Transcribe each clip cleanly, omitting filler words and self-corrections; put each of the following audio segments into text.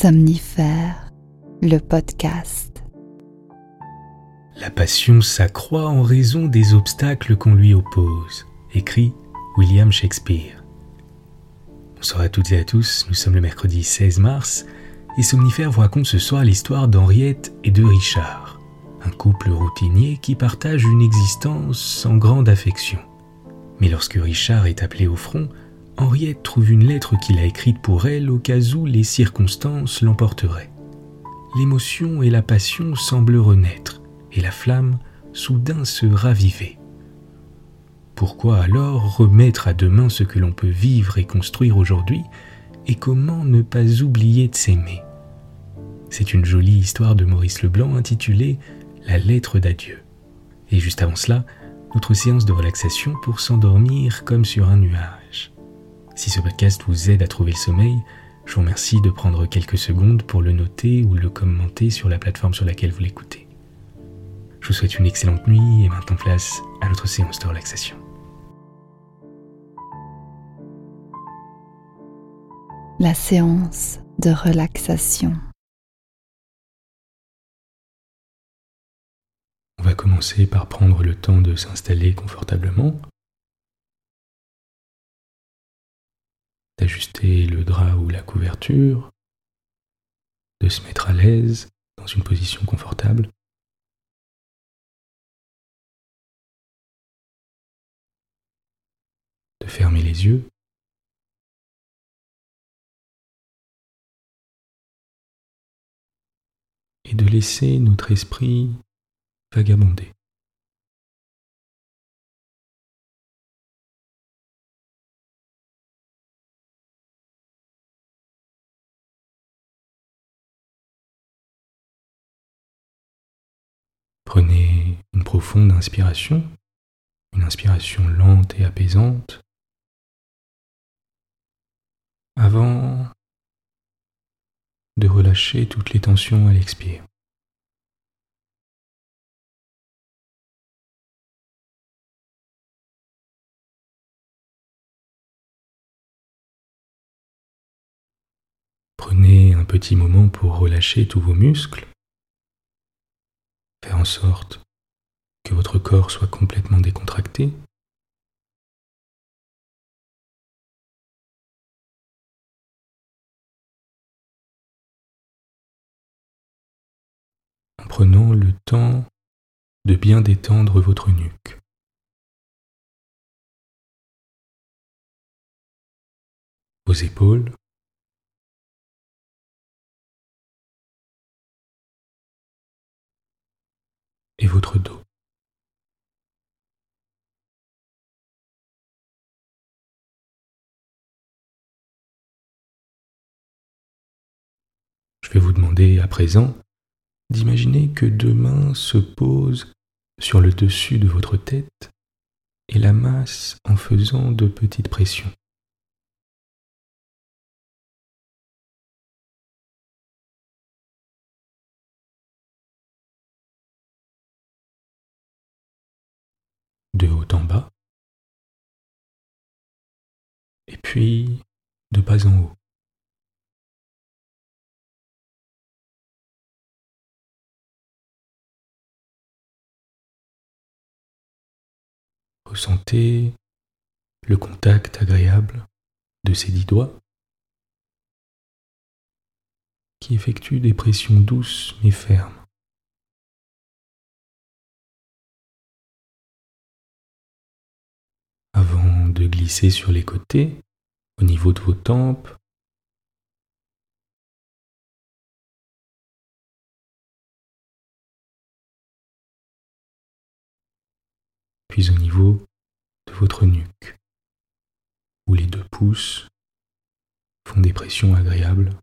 Somnifère, le podcast. La passion s'accroît en raison des obstacles qu'on lui oppose, écrit William Shakespeare. Bonsoir à toutes et à tous, nous sommes le mercredi 16 mars et Somnifère vous raconte ce soir l'histoire d'Henriette et de Richard, un couple routinier qui partage une existence sans grande affection. Mais lorsque Richard est appelé au front, Henriette trouve une lettre qu'il a écrite pour elle au cas où les circonstances l'emporteraient. L'émotion et la passion semblent renaître, et la flamme soudain se raviver. Pourquoi alors remettre à demain ce que l'on peut vivre et construire aujourd'hui, et comment ne pas oublier de s'aimer ? C'est une jolie histoire de Maurice Leblanc intitulée « La lettre d'adieu ». Et juste avant cela, notre séance de relaxation pour s'endormir comme sur un nuage. Si ce podcast vous aide à trouver le sommeil, je vous remercie de prendre quelques secondes pour le noter ou le commenter sur la plateforme sur laquelle vous l'écoutez. Je vous souhaite une excellente nuit et maintenant place à notre séance de relaxation. La séance de relaxation. On va commencer par prendre le temps de s'installer confortablement, d'ajuster le drap ou la couverture, de se mettre à l'aise dans une position confortable. De fermer les yeux. Et de laisser notre esprit vagabonder. Prenez une profonde inspiration, une inspiration lente et apaisante, avant de relâcher toutes les tensions à l'expire. Prenez un petit moment pour relâcher tous vos muscles, faire en sorte que votre corps soit complètement décontracté. En prenant le temps de bien détendre votre nuque. Vos épaules, et votre dos. Je vais vous demander à présent d'imaginer que deux mains se posent sur le dessus de votre tête et la massent en faisant de petites pressions. De haut en bas, et puis de bas en haut. Ressentez le contact agréable de ces 10 doigts qui effectuent des pressions douces mais fermes. Avant de glisser sur les côtés, au niveau de vos tempes, puis au niveau de votre nuque, où les 2 pouces font des pressions agréables.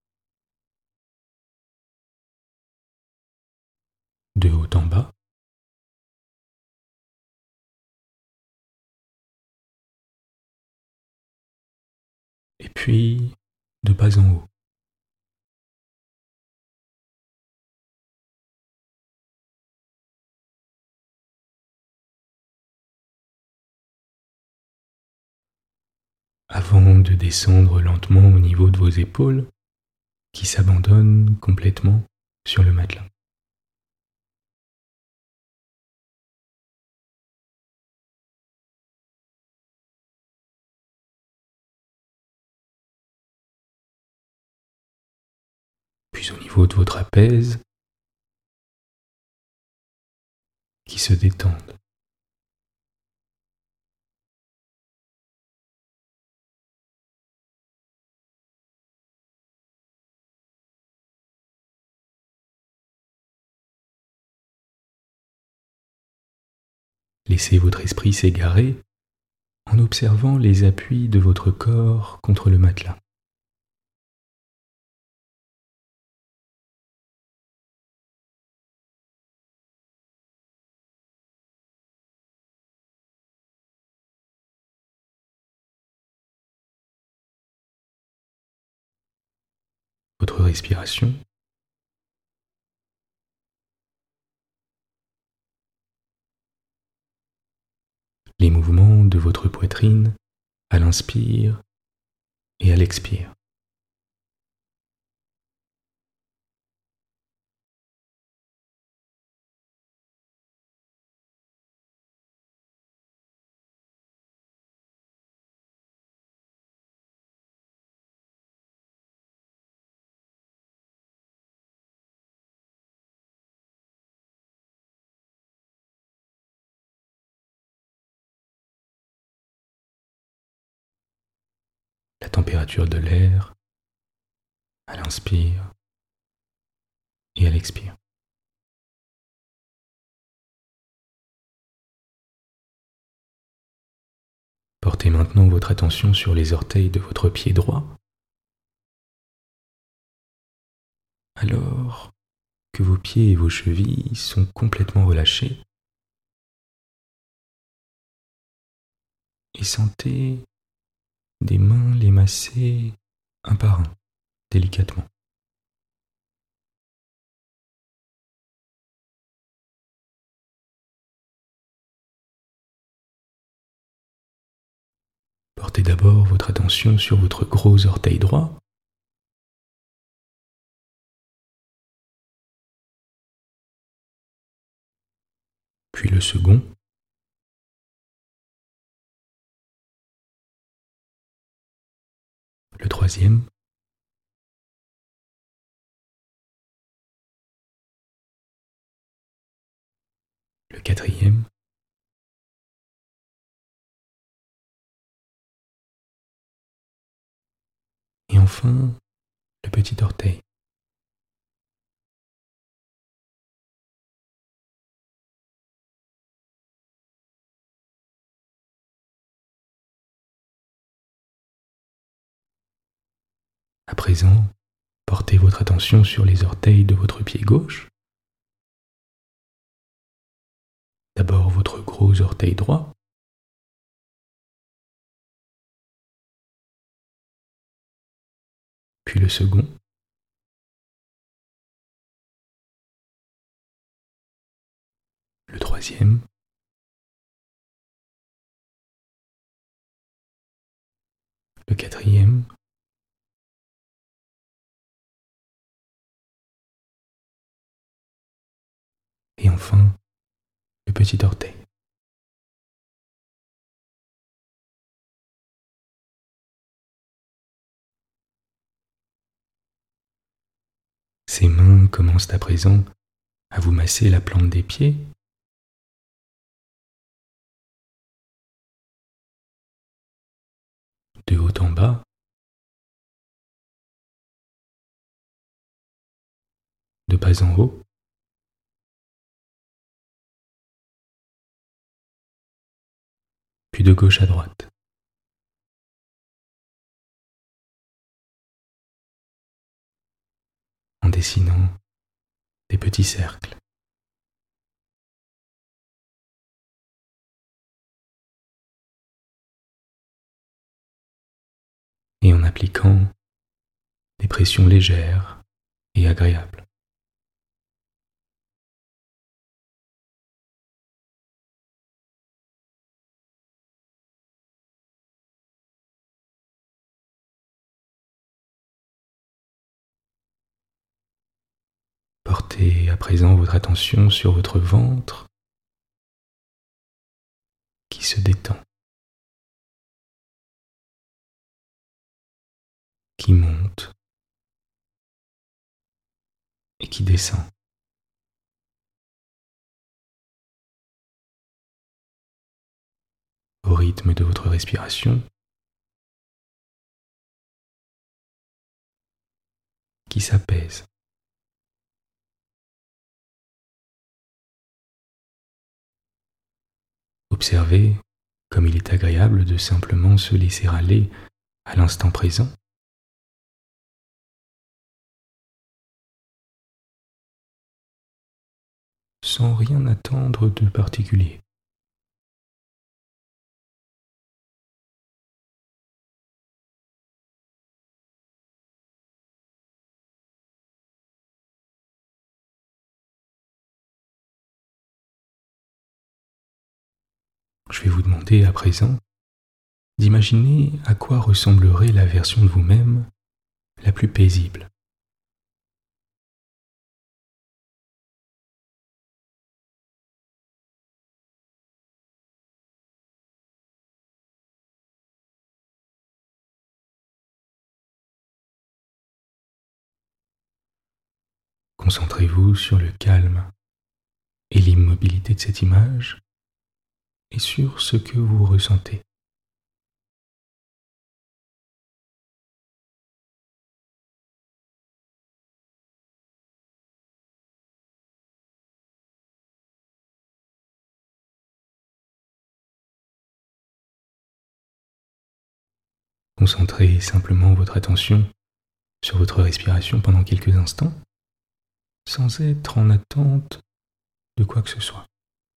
De haut en bas, et puis de bas en haut. Avant de descendre lentement au niveau de vos épaules, qui s'abandonne complètement sur le matelas. Puis au niveau de vos trapèzes, qui se détendent. Laissez votre esprit s'égarer en observant les appuis de votre corps contre le matelas. Votre respiration, les mouvements de votre poitrine à l'inspire et à l'expire. La température de l'air à l'inspire et à l'expire. Portez maintenant votre attention sur les orteils de votre pied droit, alors que vos pieds et vos chevilles sont complètement relâchés, et sentez des mains les masser un par un, délicatement. Portez d'abord votre attention sur votre gros orteil droit, puis le second, le troisième, le quatrième, et enfin le petit orteil. À présent, portez votre attention sur les orteils de votre pied gauche. D'abord votre gros orteil droit, puis le second, le troisième, le quatrième, et enfin le petit orteil. Ces mains commencent à présent à vous masser la plante des pieds, de haut en bas, de bas en haut, puis de gauche à droite. En dessinant des petits cercles. Et en appliquant des pressions légères et agréables. Portez à présent votre attention sur votre ventre qui se détend, qui monte et qui descend. Au rythme de votre respiration, qui s'apaise. Observez comme il est agréable de simplement se laisser aller à l'instant présent. Sans rien attendre de particulier. Je vais vous demander à présent d'imaginer à quoi ressemblerait la version de vous-même la plus paisible. Concentrez-vous sur le calme et l'immobilité de cette image et sur ce que vous ressentez. Concentrez simplement votre attention sur votre respiration pendant quelques instants, sans être en attente de quoi que ce soit.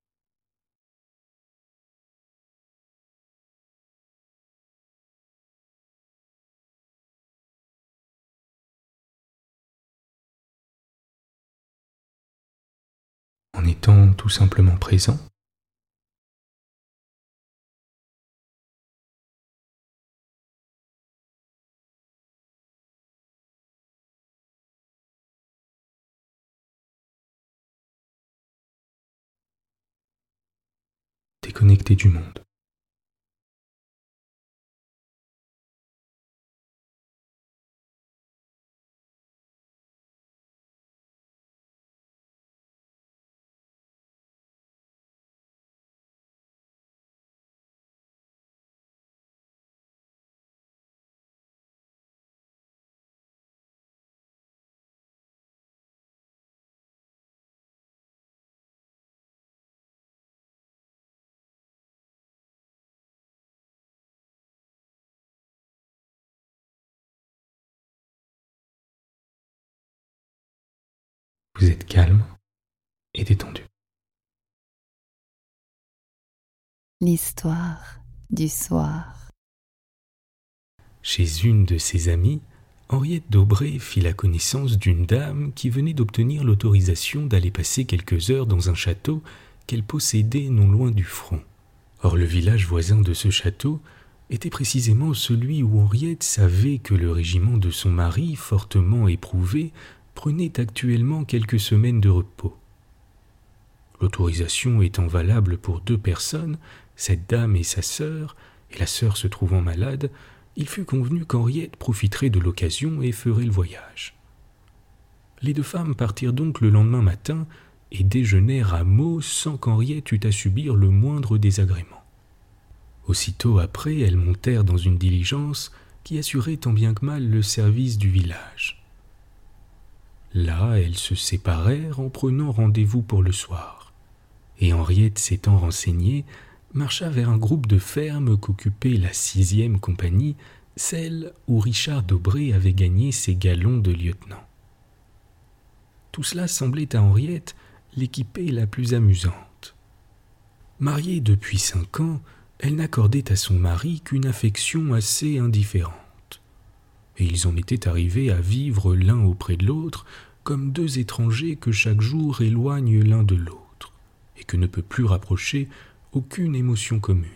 En étant tout simplement présent, déconnecté du monde. Vous êtes calme et détendu. L'histoire du soir. Chez une de ses amies, Henriette Daubré fit la connaissance d'une dame qui venait d'obtenir l'autorisation d'aller passer quelques heures dans un château qu'elle possédait non loin du front. Or le village voisin de ce château était précisément celui où Henriette savait que le régiment de son mari, fortement éprouvé, prenait actuellement quelques semaines de repos. L'autorisation étant valable pour 2 personnes, cette dame et sa sœur, et la sœur se trouvant malade, il fut convenu qu'Henriette profiterait de l'occasion et ferait le voyage. Les 2 femmes partirent donc le lendemain matin et déjeunèrent à Meaux sans qu'Henriette eût à subir le moindre désagrément. Aussitôt après, elles montèrent dans une diligence qui assurait tant bien que mal le service du village. Là, elles se séparèrent en prenant rendez-vous pour le soir, et Henriette s'étant renseignée, marcha vers un groupe de fermes qu'occupait la 6e compagnie, celle où Richard Daubré avait gagné ses galons de lieutenant. Tout cela semblait à Henriette l'équipée la plus amusante. Mariée depuis 5 ans, elle n'accordait à son mari qu'une affection assez indifférente. Et ils en étaient arrivés à vivre l'un auprès de l'autre comme 2 étrangers que chaque jour éloignent l'un de l'autre, et que ne peut plus rapprocher aucune émotion commune.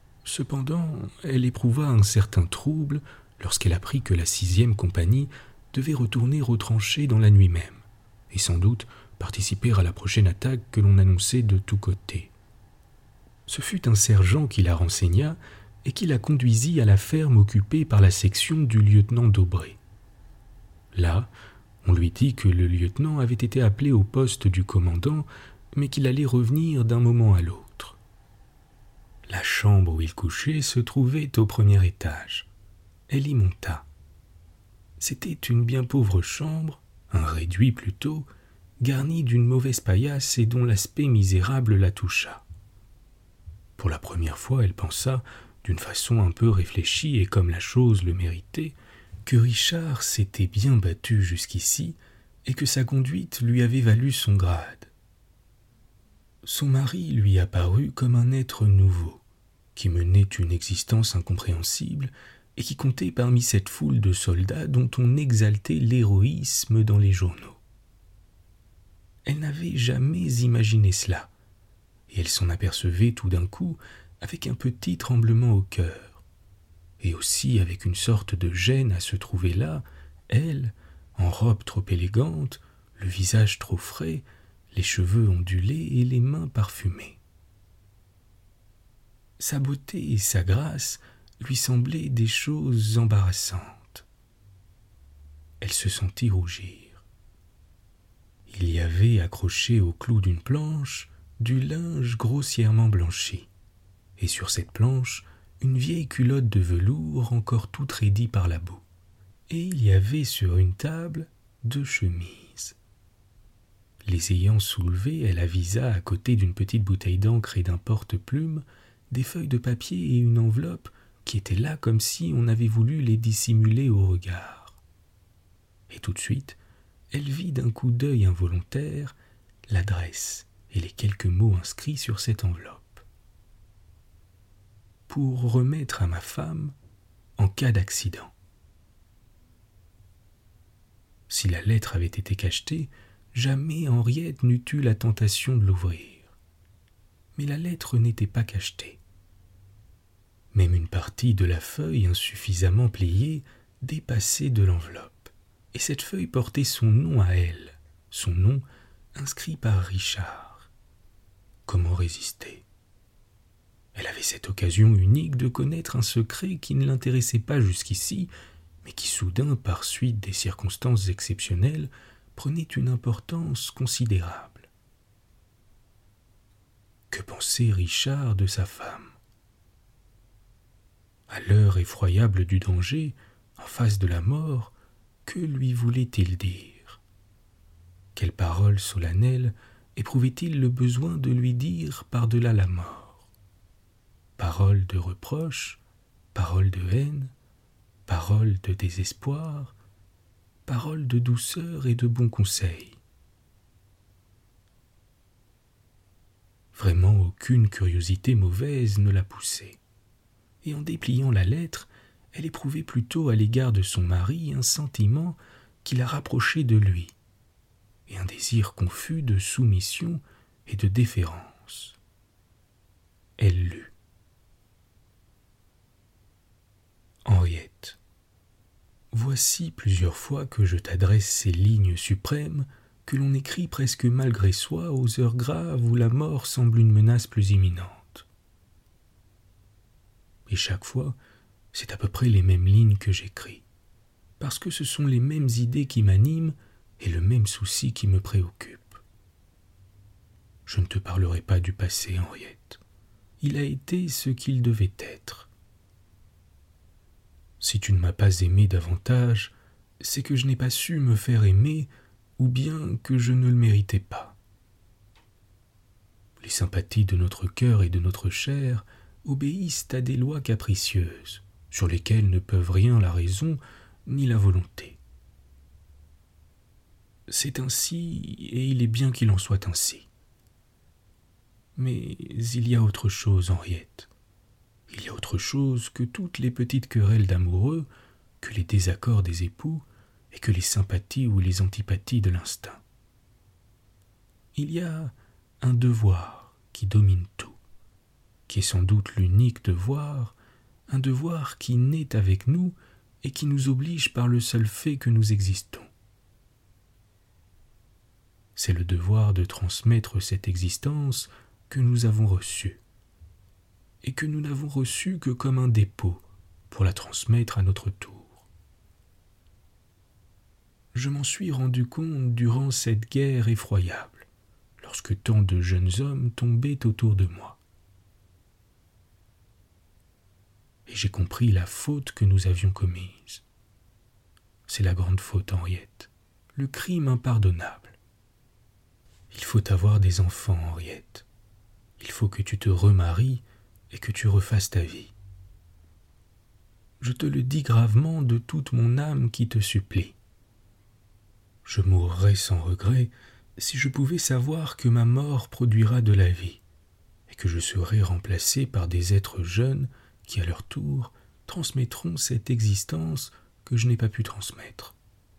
Cependant, elle éprouva un certain trouble lorsqu'elle apprit que la 6e compagnie devait retourner aux tranchées dans la nuit même, et sans doute participer à la prochaine attaque que l'on annonçait de tous côtés. Ce fut un sergent qui la renseigna et qui la conduisit à la ferme occupée par la section du lieutenant d'Aubray. Là, on lui dit que le lieutenant avait été appelé au poste du commandant, mais qu'il allait revenir d'un moment à l'autre. La chambre où il couchait se trouvait au premier étage. Elle y monta. C'était une bien pauvre chambre, un réduit plutôt, garnie d'une mauvaise paillasse et dont l'aspect misérable la toucha. Pour la première fois, elle pensa, d'une façon un peu réfléchie et comme la chose le méritait, que Richard s'était bien battu jusqu'ici et que sa conduite lui avait valu son grade. Son mari lui apparut comme un être nouveau, qui menait une existence incompréhensible et qui comptait parmi cette foule de soldats dont on exaltait l'héroïsme dans les journaux. Elle n'avait jamais imaginé cela, et elle s'en apercevait tout d'un coup avec un petit tremblement au cœur, et aussi avec une sorte de gêne à se trouver là, elle, en robe trop élégante, le visage trop frais, les cheveux ondulés et les mains parfumées. Sa beauté et sa grâce lui semblaient des choses embarrassantes. Elle se sentit rougir. Il y avait accroché au clou d'une planche du linge grossièrement blanchi, et sur cette planche, une vieille culotte de velours encore toute raidie par la boue. Et il y avait sur une table 2 chemises. Les ayant soulevées, elle avisa à côté d'une petite bouteille d'encre et d'un porte-plume des feuilles de papier et une enveloppe qui étaient là comme si on avait voulu les dissimuler au regard. Et tout de suite, elle vit d'un coup d'œil involontaire l'adresse et les quelques mots inscrits sur cette enveloppe. Pour remettre à ma femme en cas d'accident. Si la lettre avait été cachetée, jamais Henriette n'eût eu la tentation de l'ouvrir. Mais la lettre n'était pas cachetée. Même une partie de la feuille insuffisamment pliée dépassait de l'enveloppe, et cette feuille portait son nom à elle, son nom inscrit par Richard. Comment résister ? Elle avait cette occasion unique de connaître un secret qui ne l'intéressait pas jusqu'ici, mais qui soudain, par suite des circonstances exceptionnelles, prenait une importance considérable. Que pensait Richard de sa femme ? À l'heure effroyable du danger, en face de la mort, que lui voulait-il dire ? Quelles paroles solennelles éprouvait-il le besoin de lui dire par-delà la mort ? Paroles de reproche, paroles de haine, paroles de désespoir, paroles de douceur et de bons conseils. Vraiment aucune curiosité mauvaise ne la poussait, et en dépliant la lettre, elle éprouvait plutôt à l'égard de son mari un sentiment qui la rapprochait de lui, et un désir confus de soumission et de déférence. Elle lut. Henriette, voici plusieurs fois que je t'adresse ces lignes suprêmes que l'on écrit presque malgré soi aux heures graves où la mort semble une menace plus imminente. Et chaque fois, c'est à peu près les mêmes lignes que j'écris, parce que ce sont les mêmes idées qui m'animent et le même souci qui me préoccupe. Je ne te parlerai pas du passé, Henriette. Il a été ce qu'il devait être. Si tu ne m'as pas aimé davantage, c'est que je n'ai pas su me faire aimer ou bien que je ne le méritais pas. Les sympathies de notre cœur et de notre chair obéissent à des lois capricieuses, sur lesquelles ne peuvent rien la raison ni la volonté. C'est ainsi, et il est bien qu'il en soit ainsi. Mais il y a autre chose, Henriette. Il y a autre chose que toutes les petites querelles d'amoureux, que les désaccords des époux, et que les sympathies ou les antipathies de l'instinct. Il y a un devoir qui domine tout, qui est sans doute l'unique devoir, un devoir qui naît avec nous et qui nous oblige par le seul fait que nous existons. C'est le devoir de transmettre cette existence que nous avons reçue, et que nous n'avons reçue que comme un dépôt pour la transmettre à notre tour. Je m'en suis rendu compte durant cette guerre effroyable, lorsque tant de jeunes hommes tombaient autour de moi. Et j'ai compris la faute que nous avions commise. C'est la grande faute, Henriette, le crime impardonnable. Il faut avoir des enfants, Henriette. Il faut que tu te remaries et que tu refasses ta vie. Je te le dis gravement de toute mon âme qui te supplie. Je mourrais sans regret si je pouvais savoir que ma mort produira de la vie et que je serai remplacé par des êtres jeunes qui, à leur tour, transmettront cette existence que je n'ai pas pu transmettre.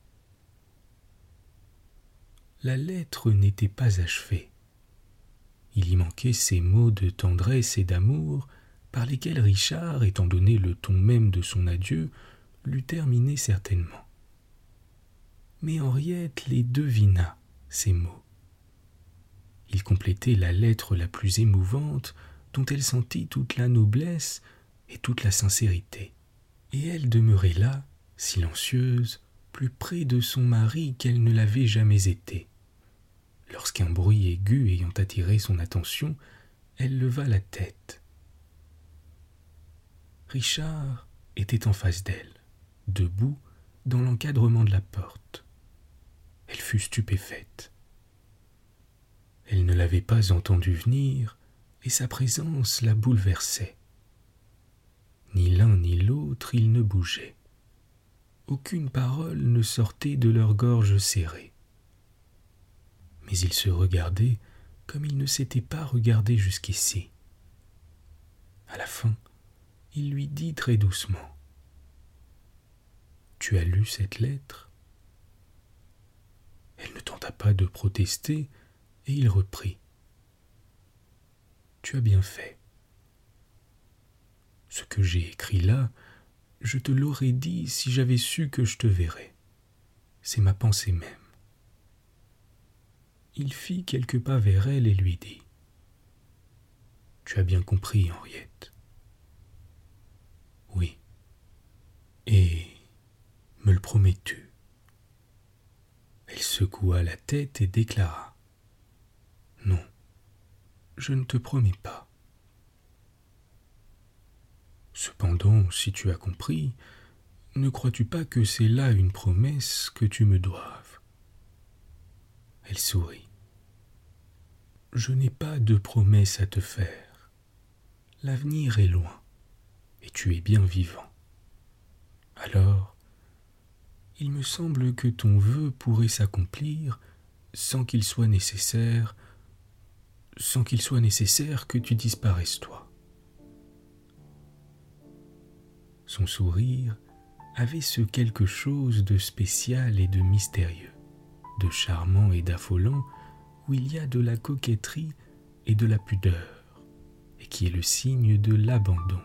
La lettre n'était pas achevée. Il y manquait ces mots de tendresse et d'amour par lesquels Richard, étant donné le ton même de son adieu, l'eût terminé certainement. Mais Henriette les devina, ces mots. Ils complétaient la lettre la plus émouvante dont elle sentit toute la noblesse et toute la sincérité. Et elle demeurait là, silencieuse, plus près de son mari qu'elle ne l'avait jamais été. Lorsqu'un bruit aigu ayant attiré son attention, elle leva la tête. Richard était en face d'elle, debout dans l'encadrement de la porte. Elle fut stupéfaite. Elle ne l'avait pas entendu venir, et sa présence la bouleversait. Ni l'un ni l'autre ils ne bougeaient. Aucune parole ne sortait de leur gorge serrée. Mais ils se regardaient comme ils ne s'étaient pas regardés jusqu'ici. À la fin, il lui dit très doucement : « Tu as lu cette lettre ?» Elle ne tenta pas de protester, et il reprit : « Tu as bien fait. Ce que j'ai écrit là, je te l'aurais dit si j'avais su que je te verrais. C'est ma pensée même. » Il fit quelques pas vers elle et lui dit : « Tu as bien compris, Henriette. » »« Oui. Et me le promets-tu » Elle secoua la tête et déclara : « Non, je ne te promets pas. » »« Cependant, si tu as compris, ne crois-tu pas que c'est là une promesse que tu me doives ? » Elle sourit. « Je n'ai pas de promesse à te faire. L'avenir est loin, et tu es bien vivant. Alors, il me semble que ton vœu pourrait s'accomplir sans qu'il soit nécessaire que tu disparaisses toi. » Son sourire avait ce quelque chose de spécial et de mystérieux, de charmant et d'affolant, où il y a de la coquetterie et de la pudeur, et qui est le signe de l'abandon.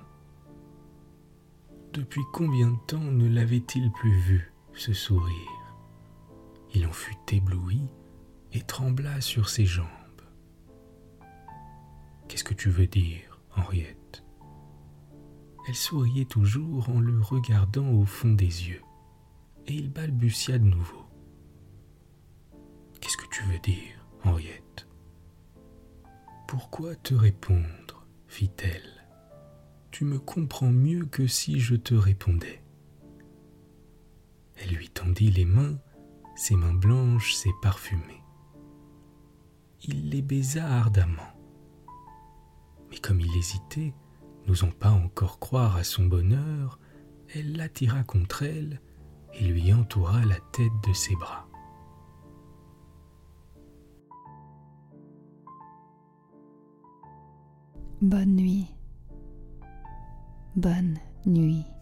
Depuis combien de temps ne l'avait-il plus vu, ce sourire ? Il en fut ébloui et trembla sur ses jambes. « Qu'est-ce que tu veux dire, Henriette ?» Elle souriait toujours en le regardant au fond des yeux, et il balbutia de nouveau. « Qu'est-ce que tu veux dire, Henriette ? » « Pourquoi te répondre ?» fit-elle. « Tu me comprends mieux que si je te répondais. » Elle lui tendit les mains, ses mains blanches et parfumées. Il les baisa ardemment. Mais comme il hésitait, n'osant pas encore croire à son bonheur, elle l'attira contre elle et lui entoura la tête de ses bras. Bonne nuit. Bonne nuit.